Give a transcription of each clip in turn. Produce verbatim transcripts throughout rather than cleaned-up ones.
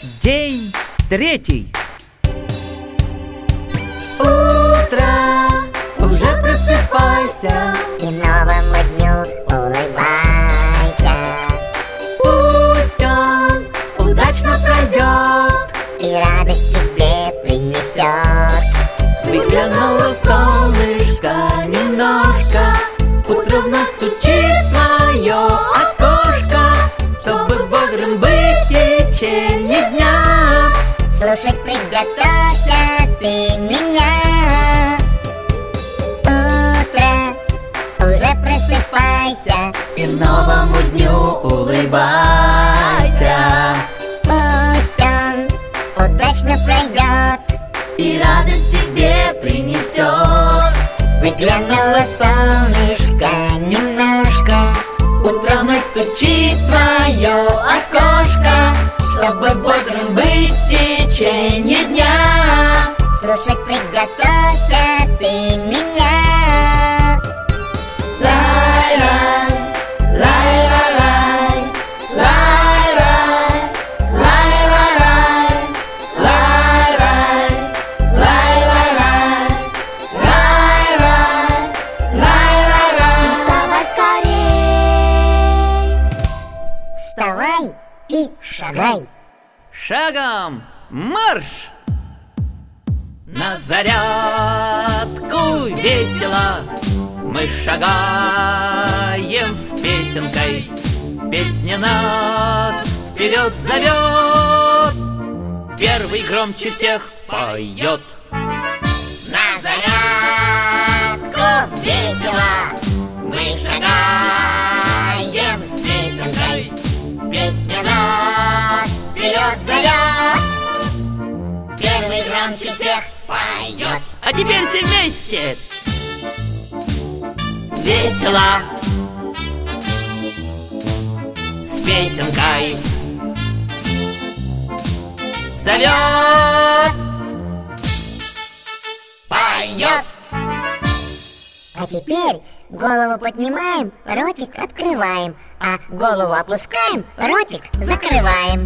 День третий. Утро, уже просыпайся и новому дню улыбайся. Пусть он удачно пройдет И радость тебе принесет. Выглянуло солнышко немножко, утро вновь стучит в твое окошко. Чтобы бодрым быть в течение дня, Слушать приготовься ты меня. Утро, уже просыпайся и новому дню улыбайся. Пусть он удачно пройдет И радость тебе принесет. Выглянуло солнышко немножко, Утро вновь стучит в твое окошко. Чтобы бодрым быть в течение дня, Слушать приготовься ты меня. Лай-лай, лай-лай-лай, лай-лай, лай-лай-лай, лай-лай, лай-лай-лай, лай-лай, лай-лай-лай. Вставай скорей! Вставай и шагай! Шагом марш! На зарядку весело мы шагаем с песенкой. Песня нас вперед зовет, первый громче всех поет. На зарядку весело мы шагаем с песенкой. Песня нас вперед зовет, первый громче всех поет. А теперь все вместе! Весело с песенкой зовет, поет. А теперь голову поднимаем, ротик открываем, а голову опускаем, ротик закрываем.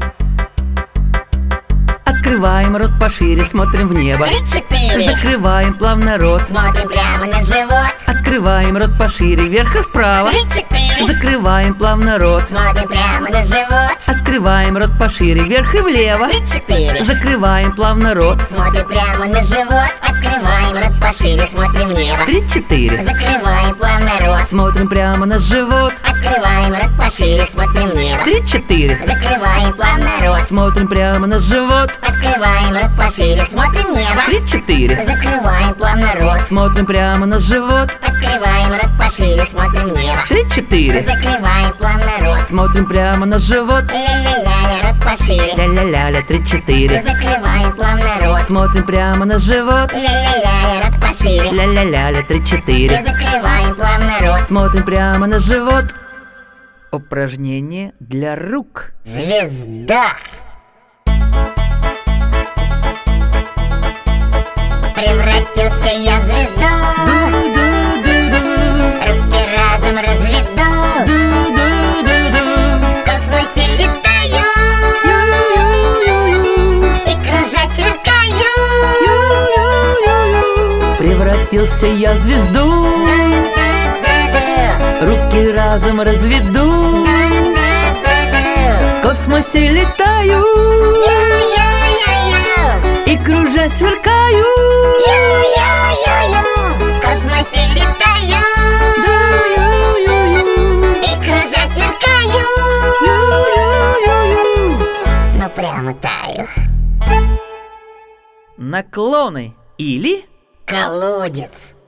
Открываем рот пошире, смотрим в небо. Три-четыре. Закрываем плавно рот. Смотрим прямо на живот. Открываем рот пошире, вверх и вправо. Три-четыре. Закрываем плавно рот. Смотрим прямо на живот. Открываем рот пошире, вверх и влево. Три-четыре. Закрываем плавно рот. Смотрим прямо на живот. Открываем рот пошире, смотрим в небо. Три-четыре. Закрываем плавно рот. Смотрим прямо на живот. Открываем рот пошире, смотрим в небо. Три-четыре. Закрываем плавно рот. Смотрим прямо на живот. Открываем рот пошире, смотрим в небо. Три-четыре. Закрываем плавно рот. Смотрим прямо на живот. Открываем рот пошире, смотрим в небо. Три-четыре. Закрываем плавно рот. Смотрим прямо на живот. Ля-ля-ля, рот пошире. Ля-ля-ля-ля, три-четыре. Закрываем плавно рот. Смотрим прямо на живот. Ля-ля-ля, рот пошире. Ля-ля-ля-ля, три-четыре. Закрываем плавно рот. Смотрим прямо на живот. Упражнение для рук. Звезда. Превратился я в звезду. Руки разом разведу. В космосе летаю и кружась сверкаю. Превратился я в звезду. Да-да-да-да. Руки разом разведу. Да-да-да-да. В космосе летаю Ю-ю-ю-ю. и кружа сверкаю. Ю-ю-ю-ю. В космосе летаю и кружа сверкаю. Ну прямо таю. Наклоны или Колодец.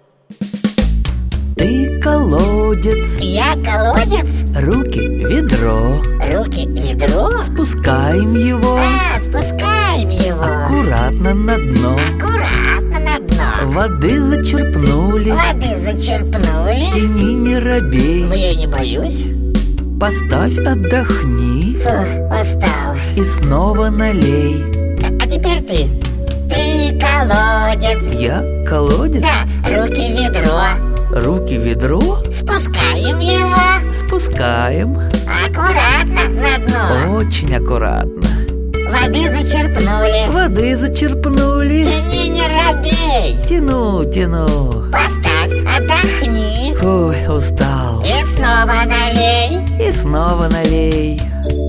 ты колодец. Я колодец. Руки ведро. Руки ведро. Спускаем его А, спускаем его. аккуратно на дно. Аккуратно на дно. Воды зачерпнули. Воды зачерпнули. Тяни, не робей. Но я не боюсь. Поставь, отдохни Фух, устал. и снова налей. А, а теперь ты. Ты колодец. Я колодец. Да, руки ведро. Руки ведро. Спускаем его. Спускаем. Аккуратно на дно. Очень аккуратно. Воды зачерпнули. Воды зачерпнули. Тяни, не робей. Тяну, тяну. Поставь, отдохни. Ой, устал. И снова налей. И снова налей.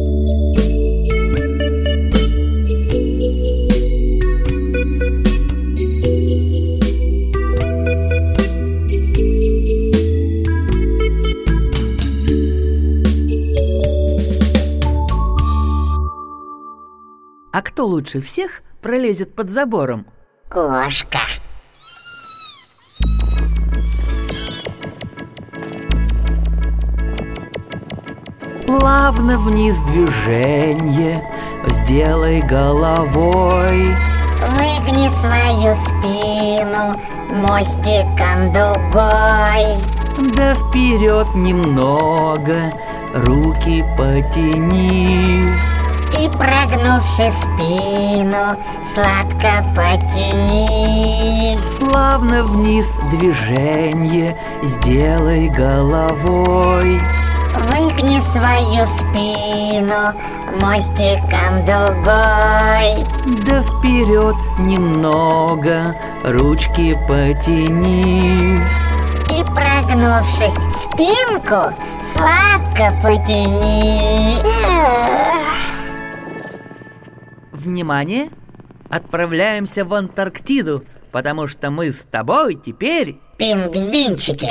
А кто лучше всех пролезет под забором? Кошка. Плавно вниз движение сделай головой. Выгни свою спину мостиком дугой. Да вперед немного руки потяни. И прогнувши спину, сладко потяни. Плавно вниз движение сделай головой. Выгни свою спину мостиком дугой. Да вперед немного ручки потяни. И прогнувшись спинку, сладко потяни. Внимание! Отправляемся в Антарктиду, потому что мы с тобой теперь Пингвинчики.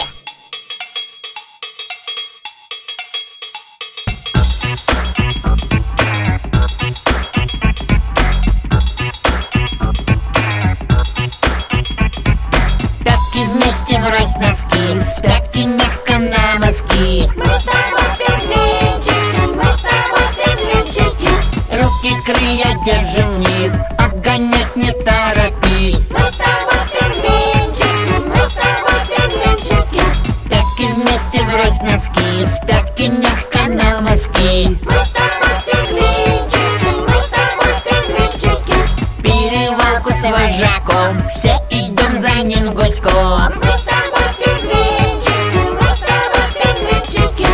Пятки вместе врозь носки, с пятки мягко на мыски. Мы с тобой пингвинчики, мы с тобой пингвинчики. Руки крылья держи вниз, обгонять не торопись. Мы с тобой пингвинчики, мы с тобой пингвинчики. Пятки вместе врозь носки, с пятки мягко на мыски. Мы с тобой пингвинчики, мы с тобой пингвинчики. Перевалку с вожаком, все идем за ним гуськом. Мы с тобой пингвинчики, мы с тобой пингвинчики.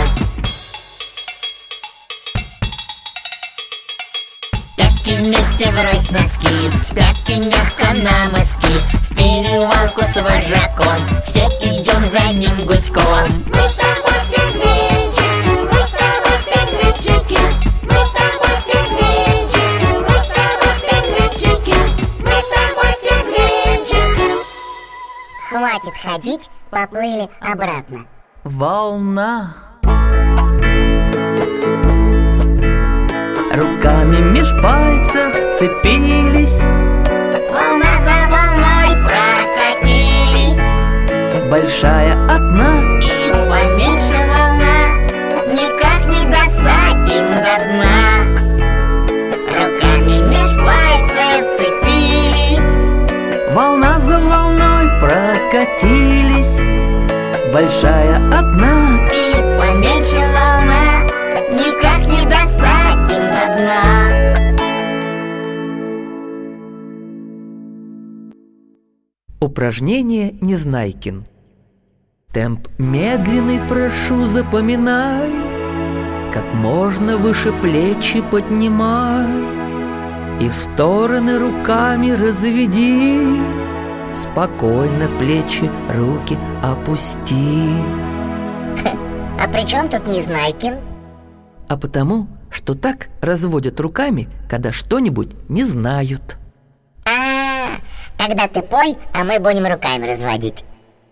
Пятки вместе врозь носки, с пятки мягко на мыски. В перевалку с вожаком, все идем за ним гуськом. Мы с тобой пингвинчики, мы с тобой пингвинчики. Мы с тобой пингвинчики, мы с тобой пингвинчики. Мы с тобой пингвинчики. Хватит ходить, поплыли обратно. волна. Руками меж пальцев сцепились, Волна за волной прокатились. большая одна, И поменьше волна, никак не достать им до дна. Руками меж пальцев сцепились, волна за волной прокатились, большая одна. и поменьше волна, никак не достать им до дна. Упражнение Незнайкин. Темп медленный, прошу, запоминай, как можно выше плечи поднимай и в стороны руками разведи. Спокойно плечи, руки опусти. А при чем тут Незнайкин? А потому, что так разводят руками, когда что-нибудь не знают. А, тогда ты пой, а мы будем руками разводить.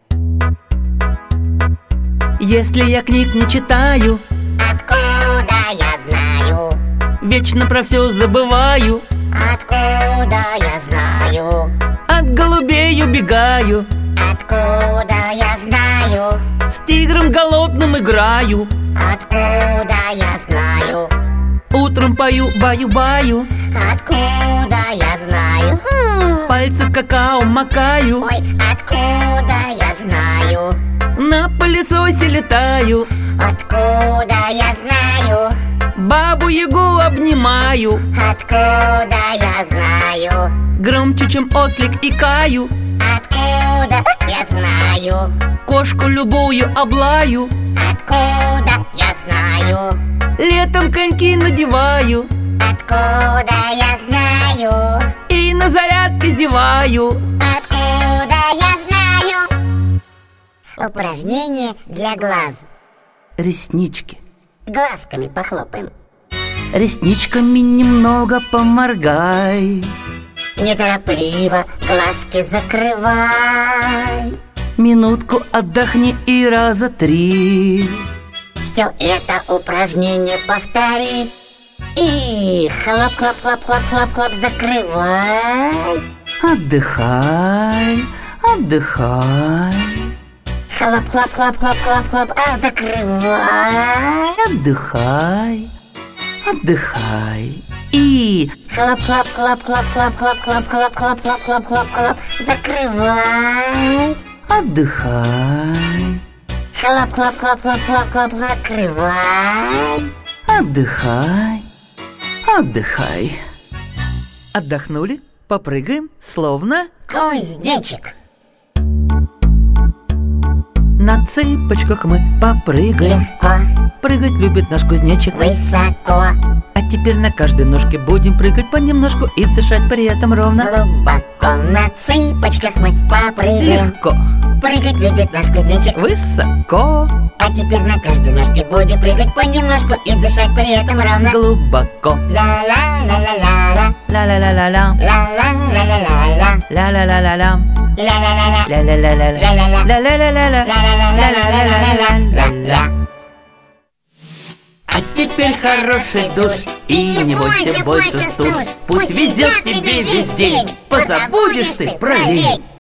Если я книг не читаю, Откуда я знаю? вечно про все забываю, Откуда я знаю? от голубей убегаю, Откуда я знаю? с тигром голодным играю, Откуда я знаю? утром пою баю-баю, Откуда я знаю? пальцы в какао макаю, Ой, откуда я знаю? на пылесосе летаю, Откуда я знаю? бабу-ягу обнимаю, Откуда я знаю? громче, чем ослик икаю, Откуда я знаю? кошку любую облаю, Откуда я знаю? летом коньки надеваю, Откуда я знаю? И на зарядке зеваю. Откуда я знаю? Упражнение для глаз. Реснички. Глазками похлопаем. Ресничками немного поморгай. Неторопливо глазки закрывай. Минутку отдохни и раза три. Все это упражнение повтори. И хлоп-хлоп-хлоп-хлоп-хлоп-хлоп, закрывай. Отдыхай, отдыхай. Хлоп-хлоп-хлоп-хлоп-хлоп-хлоп, а закрывай. Отдыхай, отдыхай. И хлоп-хлоп-хлоп-хлоп-хлоп-хлоп-хлоп-хлоп-хлоп-хлоп, закрывай. отдыхай, Хлоп-хлоп-хлоп-хлоп-хлоп-хлоп, закрывай. отдыхай, отдыхай. Отдохнули? Попрыгаем, словно Кузнечик. на цыпочках мы попрыгаем. Легко, Прыгать любит наш кузнечик. высоко, А теперь на каждой ножке будем прыгать понемножку и дышать при этом ровно. глубоко. На цыпочках мы попрыгаем. Легко, Прыгать любит наш кузнечик. высоко, А теперь на каждой ножке будем прыгать понемножку и дышать при этом ровно. глубоко. Ла-ла-ла-ла-ла-ла, Ла-ла-ла-ла-ла, ла-ла-ла-ла-ла-ла, ла-ла-ла-ла-ла, ла-ла-ла-ла, ла-ла-ла-ла, ла-ла-ла, ла-ла-ла-ла, ла-ла-ла-ла-ла-ла. ла-ла-ла. А теперь хороший душ и не бойся больше стуж. Пусть везет тебе весь день, позабудешь ты про лень.